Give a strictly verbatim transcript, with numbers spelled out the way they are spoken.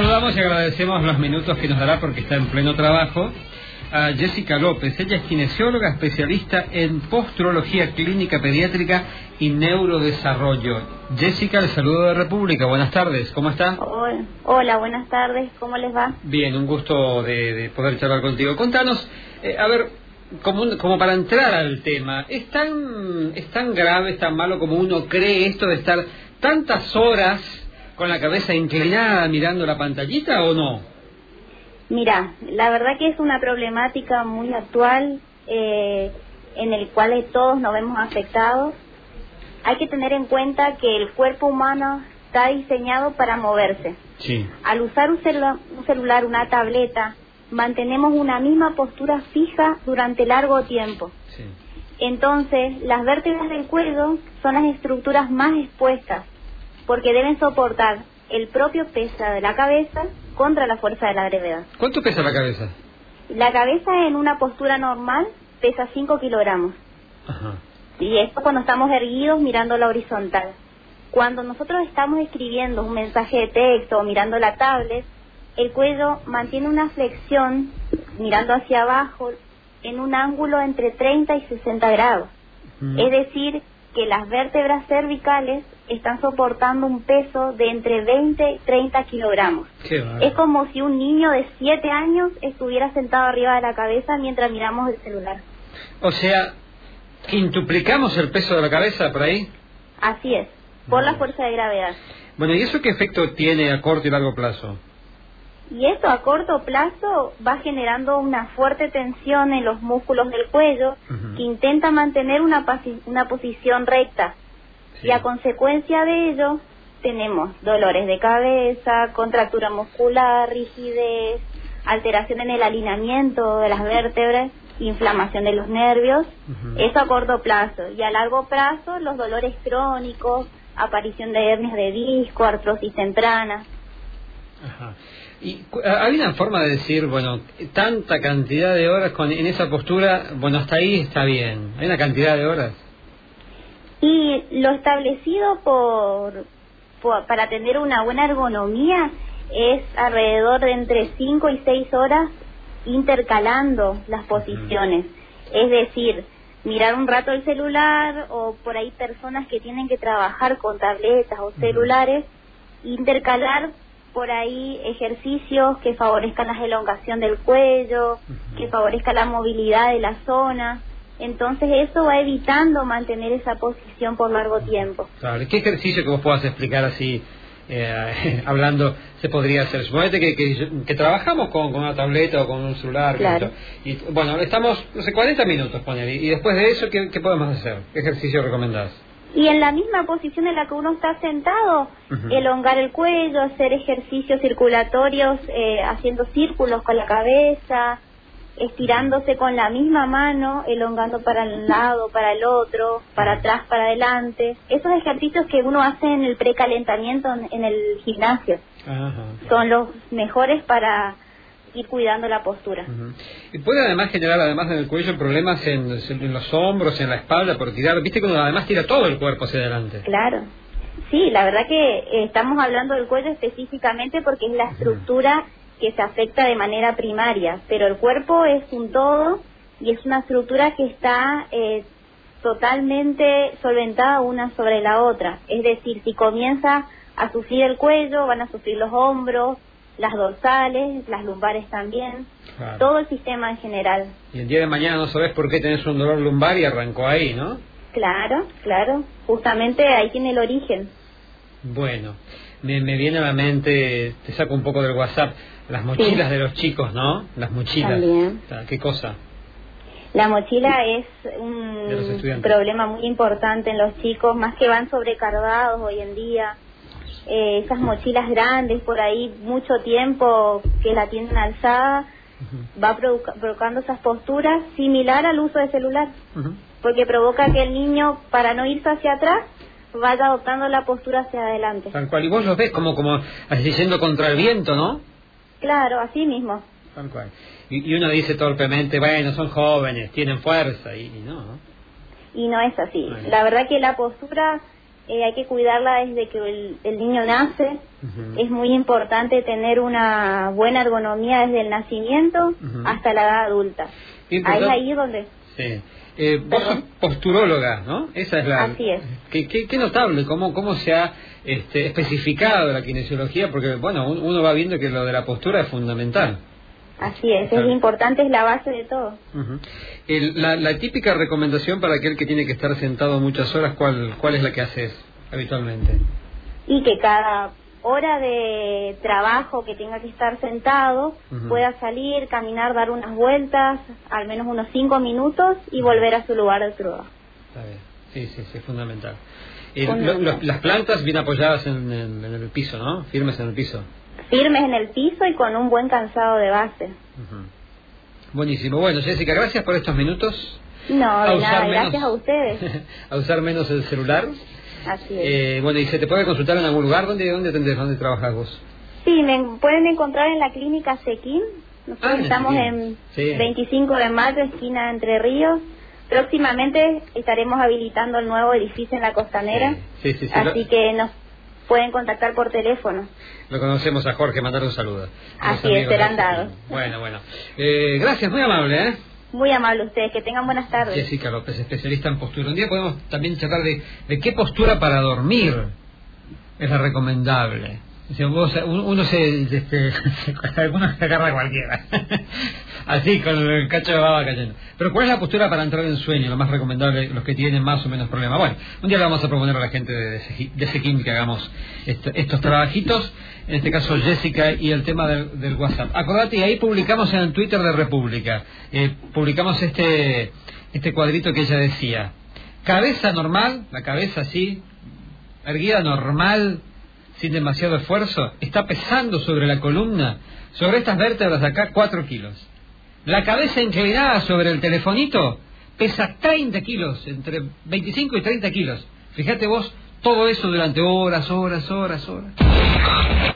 Saludamos y agradecemos los minutos que nos dará porque está en pleno trabajo a Jessica López. Ella es kinesióloga especialista en posturología clínica pediátrica y neurodesarrollo. Jessica, le saludo de República. Buenas tardes, ¿cómo está? Hola, hola, buenas tardes, ¿cómo les va? Bien, un gusto de, de poder charlar contigo. Contanos, eh, a ver, como, un, como para entrar al tema, ¿es tan, ¿es tan grave, es tan malo como uno cree esto de estar tantas horas con la cabeza inclinada mirando la pantallita o no? Mira, la verdad que es una problemática muy actual eh, en el cual todos nos vemos afectados. Hay que tener en cuenta que el cuerpo humano está diseñado para moverse. Sí. Al usar un, celu- un celular, una tableta, mantenemos una misma postura fija durante largo tiempo. Sí. Entonces, las vértebras del cuello son las estructuras más expuestas, porque deben soportar el propio peso de la cabeza contra la fuerza de la gravedad. ¿Cuánto pesa la cabeza? La cabeza en una postura normal pesa cinco kilogramos. Ajá. Y esto cuando estamos erguidos mirando la horizontal. Cuando nosotros estamos escribiendo un mensaje de texto o mirando la tablet, el cuello mantiene una flexión mirando hacia abajo en un ángulo entre treinta y sesenta grados. Mm. Es decir, que las vértebras cervicales están soportando un peso de entre veinte y treinta kilogramos. Es como si un niño de siete años estuviera sentado arriba de la cabeza mientras miramos el celular. O sea, ¿quintuplicamos el peso de la cabeza por ahí? Así es, por la fuerza de gravedad. Bueno, ¿y eso qué efecto tiene a corto y largo plazo? Y esto a corto plazo va generando una fuerte tensión en los músculos del cuello, uh-huh, que intenta mantener una, una posición recta. Sí. Y a consecuencia de ello tenemos dolores de cabeza, contractura muscular, rigidez, alteración en el alineamiento de las vértebras, inflamación de los nervios. Uh-huh. Eso a corto plazo. Y a largo plazo los dolores crónicos, aparición de hernias de disco, artrosis temprana. Ajá. ¿Y hay una forma de decir, bueno, tanta cantidad de horas con, en esa postura, bueno, hasta ahí está bien? ¿Hay una cantidad de horas? Y lo establecido por, por para tener una buena ergonomía es alrededor de entre cinco y seis horas intercalando las posiciones. Uh-huh. Es decir, mirar un rato el celular o por ahí personas que tienen que trabajar con tabletas o celulares, uh-huh, intercalar por ahí ejercicios que favorezcan la elongación del cuello, uh-huh, que favorezcan la movilidad de la zona. Entonces eso va evitando mantener esa posición por largo tiempo. Claro. ¿Qué ejercicio que vos puedas explicar así, eh, hablando, se podría hacer? Suponete que, que, que trabajamos con, con una tableta o con un celular. Claro. Y bueno, estamos, no sé, cuarenta minutos, poner. Y después de eso, ¿qué, qué podemos hacer? ¿Qué ejercicio recomendás? Y en la misma posición en la que uno está sentado, uh-huh, elongar el cuello, hacer ejercicios circulatorios, eh, haciendo círculos con la cabeza, estirándose con la misma mano, elongando para un lado, para el otro, para atrás, para adelante. Esos ejercicios que uno hace en el precalentamiento en el gimnasio, uh-huh, son los mejores para ir cuidando la postura. Uh-huh. Y puede además generar, además en el cuello, problemas en, en los hombros, en la espalda, por tirar. Viste que uno además tira todo el cuerpo hacia adelante. Claro. Sí, la verdad que eh, estamos hablando del cuello específicamente porque es la estructura uh-huh, que se afecta de manera primaria, pero el cuerpo es un todo y es una estructura que está eh, totalmente solventada una sobre la otra. Es decir, si comienza a sufrir el cuello, van a sufrir los hombros, las dorsales, las lumbares también, claro, todo el sistema en general. Y el día de mañana no sabes por qué tenés un dolor lumbar y arrancó ahí, ¿no? Claro, claro, justamente ahí tiene el origen. Bueno, me, me viene a la mente, te saco un poco del WhatsApp, las mochilas, sí, de los chicos, ¿no? Las mochilas. También. ¿Qué cosa? La mochila es un problema muy importante en los chicos, más que van sobrecargados hoy en día. Eh, esas mochilas grandes por ahí mucho tiempo que la tienen alzada, uh-huh, va provoca, provocando esas posturas similar al uso de celular, uh-huh, porque provoca que el niño, para no irse hacia atrás, vaya adoptando la postura hacia adelante. Tal cual, y vos los ves como, como así yendo contra el viento, ¿no? Claro, así mismo. Tal cual. Y, y uno dice torpemente, bueno, son jóvenes, tienen fuerza, y, y no, ¿no? Y no es así. Bueno. La verdad que la postura eh, hay que cuidarla desde que el, el niño nace. Uh-huh. Es muy importante tener una buena ergonomía desde el nacimiento uh-huh. hasta la edad adulta. Ahí es ahí donde... Sí. Eh, vos sos posturóloga, ¿no? Esa es la... Así es. Qué, qué, qué notable cómo, cómo se ha este, especificado la kinesiología, porque, bueno, uno va viendo que lo de la postura es fundamental. Así es, es importante, es la base de todo. Uh-huh. El, la, la típica recomendación para aquel que tiene que estar sentado muchas horas, ¿cuál, cuál es la que haces habitualmente? Y que cada hora de trabajo que tenga que estar sentado, uh-huh. pueda salir, caminar, dar unas vueltas, al menos unos cinco minutos y volver a su lugar de trabajo. Está bien, sí, sí, sí, es fundamental. Eh, fundamental. Lo, lo, las plantas bien apoyadas en, en, en el piso, ¿no? Firmes en el piso. Firmes en el piso y con un buen cansado de base. Uh-huh. Buenísimo. Bueno, Jessica, gracias por estos minutos. No, de nada, menos, gracias a ustedes. A usar menos el celular. Así es. Eh, bueno, ¿y se te puede consultar en algún lugar? ¿Dónde, dónde atendés? ¿Dónde trabajas vos? Sí, me pueden encontrar en la clínica Sequín. Nosotros ah, estamos en sí. veinticinco de mayo, esquina Entre Ríos. Próximamente estaremos habilitando el nuevo edificio en la Costanera. Sí, sí, sí, sí, así lo... que nos pueden contactar por teléfono. Lo conocemos a Jorge, mandar un saludo. Así es, serán dados. Bueno, bueno. Eh, gracias, muy amable, ¿eh? Muy amable ustedes, que tengan buenas tardes. Jessica López, especialista en postura. Un día podemos también charlar de, de qué postura para dormir es la recomendable. O sea, vos, uno se, este, algunos se agarra cualquiera, así con el cacho de baba cayendo. Pero ¿cuál es la postura para entrar en sueño? Lo más recomendable, los que tienen más o menos problemas. Bueno, un día le vamos a proponer a la gente de Sequín que hagamos esto, estos trabajitos, en este caso Jessica, y el tema del, del WhatsApp. Acordate, ahí publicamos en el Twitter de República, eh, publicamos este, este cuadrito que ella decía: cabeza normal, la cabeza así, erguida normal, sin demasiado esfuerzo, está pesando sobre la columna, sobre estas vértebras de acá, cuatro kilos. La cabeza inclinada sobre el telefonito pesa treinta kilos, entre veinticinco y treinta kilos. Fíjate vos, todo eso durante horas, horas, horas, horas.